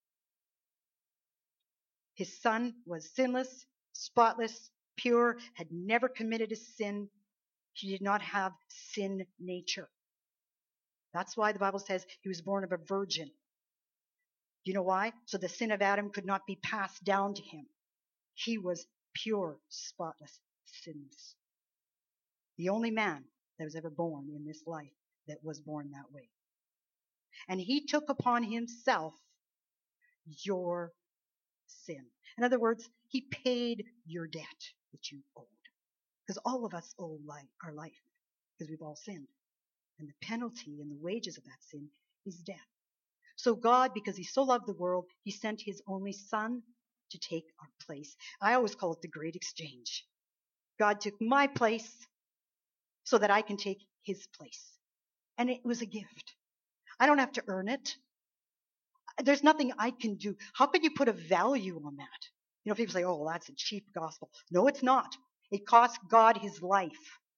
[SPEAKER 1] His son was sinless, spotless, pure, had never committed a sin. He did not have sin nature. That's why the Bible says he was born of a virgin. You know why? So the sin of Adam could not be passed down to him. He was pure, spotless, sinless. The only man that was ever born in this life that was born that way. And he took upon himself your sin. In other words, he paid your debt that you owed. Because all of us owe life, our life, because we've all sinned. And the penalty and the wages of that sin is death. So God, because he so loved the world, he sent his only son to take our place. I always call it the great exchange. God took my place so that I can take his place. And it was a gift. I don't have to earn it. There's nothing I can do. How could you put a value on that? You know, people say, oh, that's a cheap gospel. No, it's not. It cost God his life.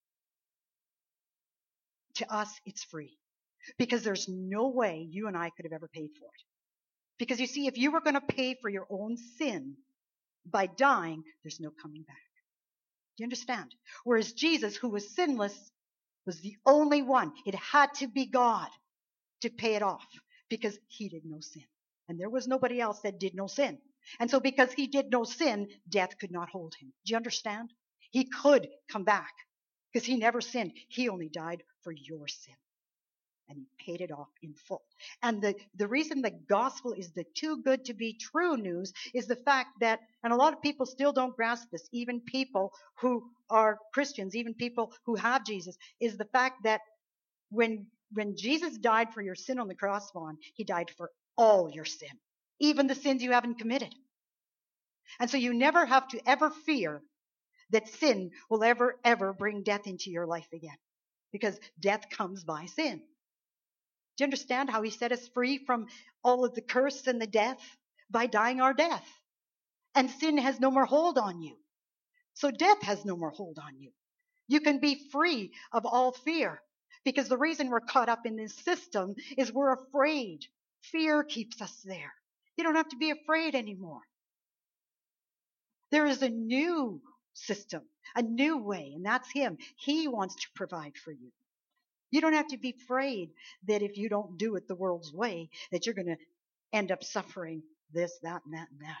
[SPEAKER 1] To us, it's free. Because there's no way you and I could have ever paid for it. Because you see, if you were going to pay for your own sin by dying, there's no coming back. Do you understand? Whereas Jesus, who was sinless, was the only one. It had to be God to pay it off because he did no sin. And there was nobody else that did no sin. And so because he did no sin, death could not hold him. Do you understand? He could come back because he never sinned. He only died for your sin. And he paid it off in full. And the, the reason the gospel is the too good to be true news is the fact that, and a lot of people still don't grasp this, even people who are Christians, even people who have Jesus, is the fact that when, when Jesus died for your sin on the cross, Vaughn, he died for all your sin, even the sins you haven't committed. And so you never have to ever fear that sin will ever, ever bring death into your life again, because death comes by sin. Do you understand how he set us free from all of the curse and the death? By dying our death. And sin has no more hold on you. So death has no more hold on you. You can be free of all fear. Because the reason we're caught up in this system is we're afraid. Fear keeps us there. You don't have to be afraid anymore. There is a new system, a new way, and that's him. He wants to provide for you. You don't have to be afraid that if you don't do it the world's way, that you're going to end up suffering this, that, and that, and that.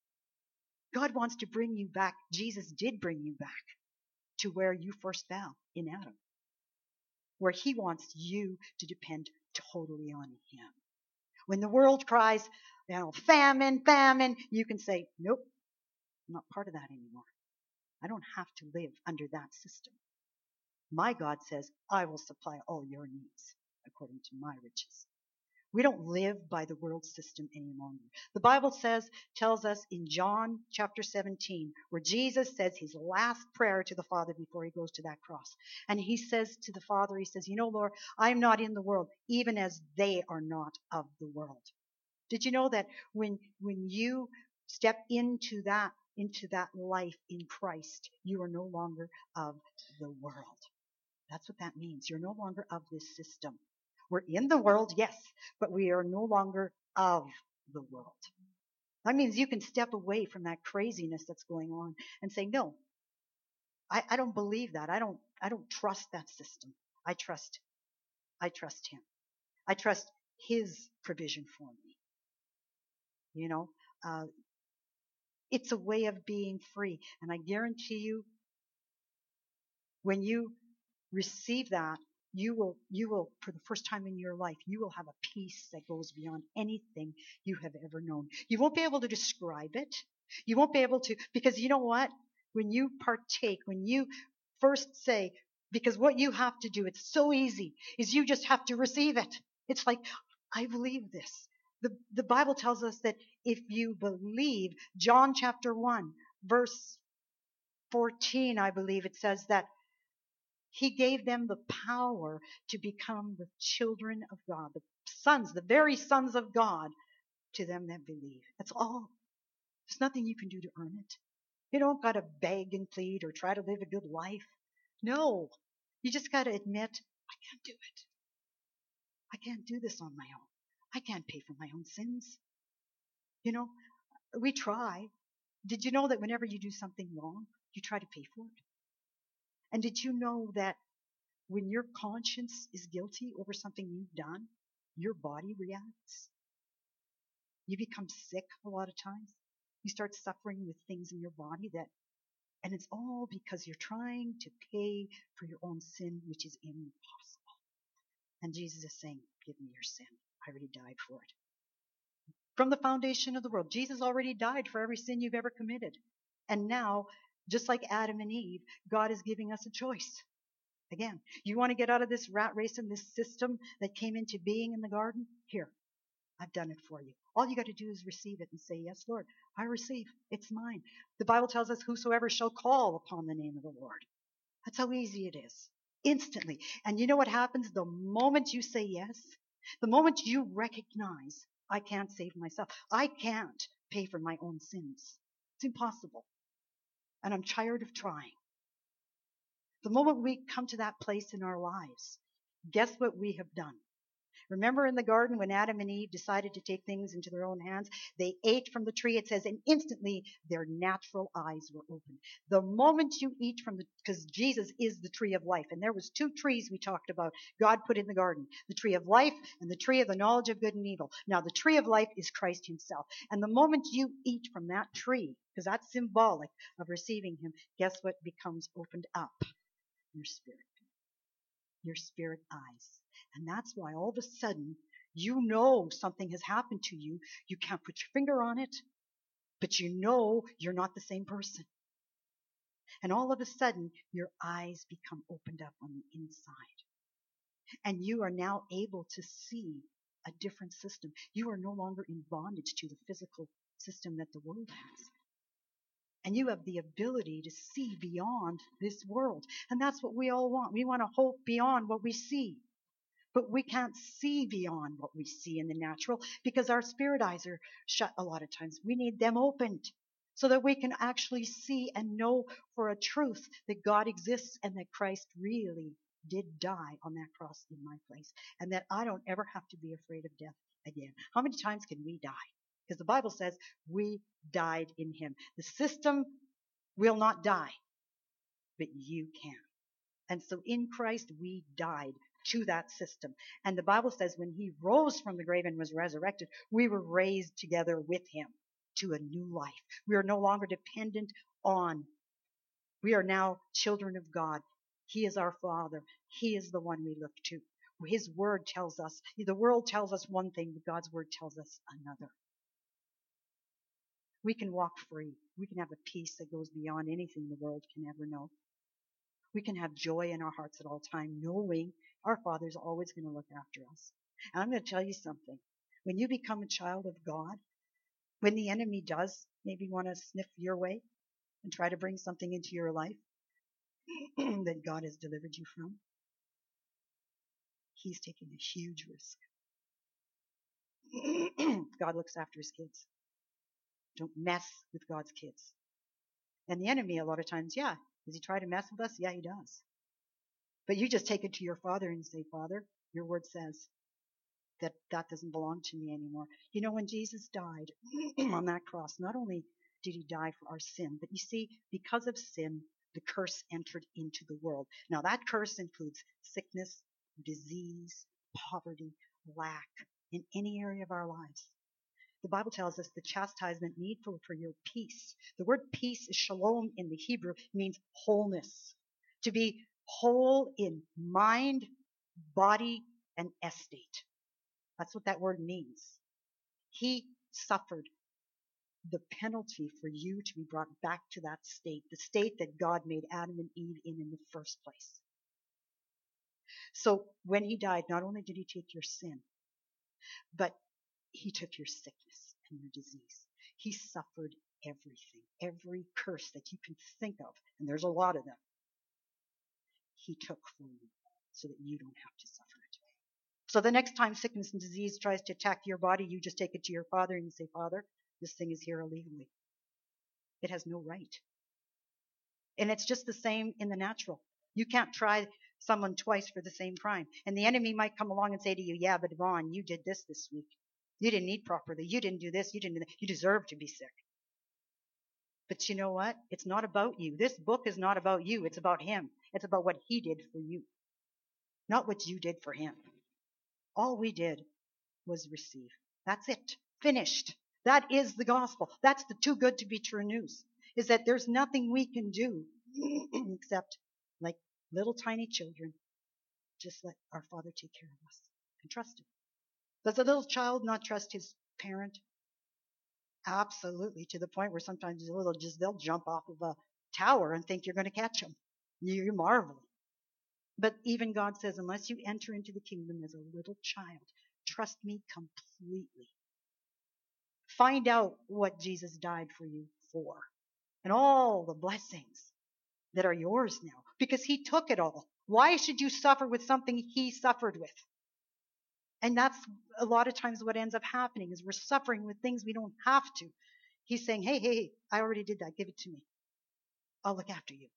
[SPEAKER 1] God wants to bring you back. Jesus did bring you back to where you first fell in Adam, where he wants you to depend totally on him. When the world cries, you know, famine, famine, you can say, nope, I'm not part of that anymore. I don't have to live under that system. My God says, I will supply all your needs according to my riches. We don't live by the world system any longer. The Bible says, tells us in John chapter seventeen, where Jesus says his last prayer to the Father before he goes to that cross. And he says to the Father, he says, you know, Lord, I am not in the world, even as they are not of the world. Did you know that when, when you step into that, into that life in Christ, you are no longer of the world? That's what that means. You're no longer of this system. We're in the world, yes, but we are no longer of the world. That means you can step away from that craziness that's going on and say, no, I, I don't believe that. I don't, I don't trust that system. I trust, I trust him. I trust his provision for me. You know, uh, it's a way of being free. And I guarantee you, when you receive that, you will, you will, for the first time in your life, you will have a peace that goes beyond anything you have ever known. You won't be able to describe it. You won't be able to, because you know what? When you partake, when you first say, because what you have to do, it's so easy, is you just have to receive it. It's like, I believe this. The, the Bible tells us that if you believe, John chapter one, verse fourteen, I believe it says that he gave them the power to become the children of God, the sons, the very sons of God, to them that believe. That's all. There's nothing you can do to earn it. You don't got to beg and plead or try to live a good life. No. You just got to admit, I can't do it. I can't do this on my own. I can't pay for my own sins. You know, we try. Did you know that whenever you do something wrong, you try to pay for it? And did you know that when your conscience is guilty over something you've done, your body reacts? You become sick a lot of times. You start suffering with things in your body that, and it's all because you're trying to pay for your own sin, which is impossible. And Jesus is saying, give me your sin. I already died for it. From the foundation of the world, Jesus already died for every sin you've ever committed. And now, just like Adam and Eve, God is giving us a choice. Again, you want to get out of this rat race and this system that came into being in the garden? Here, I've done it for you. All you got to do is receive it and say, yes, Lord, I receive. It's mine. The Bible tells us whosoever shall call upon the name of the Lord. That's how easy it is. Instantly. And you know what happens the moment you say yes? The moment you recognize, I can't save myself. I can't pay for my own sins. It's impossible. And I'm tired of trying. The moment we come to that place in our lives, guess what we have done? Remember in the garden when Adam and Eve decided to take things into their own hands? They ate from the tree, it says, and instantly their natural eyes were opened. The moment you eat from the, because Jesus is the tree of life, and there was two trees we talked about God put in the garden, the tree of life and the tree of the knowledge of good and evil. Now the tree of life is Christ himself. And the moment you eat from that tree, because that's symbolic of receiving him, guess what becomes opened up? Your spirit. Your spirit eyes. And that's why all of a sudden you know something has happened to you. You can't put your finger on it, but you know you're not the same person. And all of a sudden your eyes become opened up on the inside. And you are now able to see a different system. You are no longer in bondage to the physical system that the world has. And you have the ability to see beyond this world. And that's what we all want. We want to hope beyond what we see. But we can't see beyond what we see in the natural because our spirit eyes are shut a lot of times. We need them opened so that we can actually see and know for a truth that God exists and that Christ really did die on that cross in my place. And that I don't ever have to be afraid of death again. How many times can we die? Because the Bible says we died in him. The system will not die, but you can. And so in Christ we died to that system. And the Bible says when he rose from the grave and was resurrected, we were raised together with him to a new life. We are no longer dependent on. We are now children of God. He is our Father. He is the one we look to. His word tells us, the world tells us one thing, but God's word tells us another. We can walk free. We can have a peace that goes beyond anything the world can ever know. We can have joy in our hearts at all times, knowing our Father's always going to look after us. And I'm going to tell you something. When you become a child of God, when the enemy does maybe want to sniff your way and try to bring something into your life that God has delivered you from, he's taking a huge risk. God looks after his kids. Don't mess with God's kids. And the enemy, a lot of times, yeah, does he try to mess with us? Yeah, he does. But you just take it to your Father and say, Father, your word says that that doesn't belong to me anymore. You know, when Jesus died on that cross, not only did he die for our sin, but you see, because of sin, the curse entered into the world. Now, that curse includes sickness, disease, poverty, lack in any area of our lives. The Bible tells us the chastisement needful for your peace. The word peace is shalom in the Hebrew. It means wholeness. To be whole in mind, body, and estate. That's what that word means. He suffered the penalty for you to be brought back to that state, the state that God made Adam and Eve in in the first place. So when he died, not only did he take your sin, but he took your sickness and your disease. He suffered everything, every curse that you can think of, and there's a lot of them. He took for you so that you don't have to suffer it. So the next time sickness and disease tries to attack your body, you just take it to your Father and you say, Father, this thing is here illegally. It has no right. And it's just the same in the natural. You can't try someone twice for the same crime. And the enemy might come along and say to you, yeah, but Vaughn, you did this this week. You didn't eat properly. You didn't do this. You didn't do that. You deserve to be sick. But you know what? It's not about you. This book is not about you. It's about him. It's about what he did for you, not what you did for him. All we did was receive. That's it. Finished. That is the gospel. That's the too good to be true news, is that there's nothing we can do except, like little tiny children, just let our Father take care of us and trust him. Does a little child not trust his parent? Absolutely, to the point where sometimes a little just they'll jump off of a tower and think you're going to catch them. You, you marvel. But even God says, unless you enter into the kingdom as a little child, trust me completely. Find out what Jesus died for you for and all the blessings that are yours now, because he took it all. Why should you suffer with something he suffered with? And that's a lot of times what ends up happening is we're suffering with things we don't have to. He's saying, hey, hey, hey, I already did that. Give it to me. I'll look after you.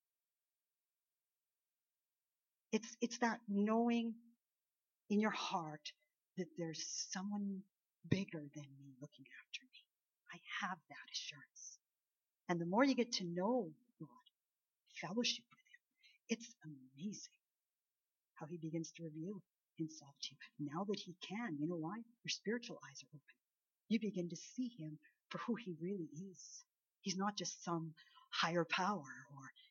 [SPEAKER 1] It's, it's that knowing in your heart that there's someone bigger than me looking after me. I have that assurance. And the more you get to know God, fellowship with him, it's amazing how he begins to reveal himself to you. Now that he can, you know why? Your spiritual eyes are open. You begin to see him for who he really is. He's not just some higher power or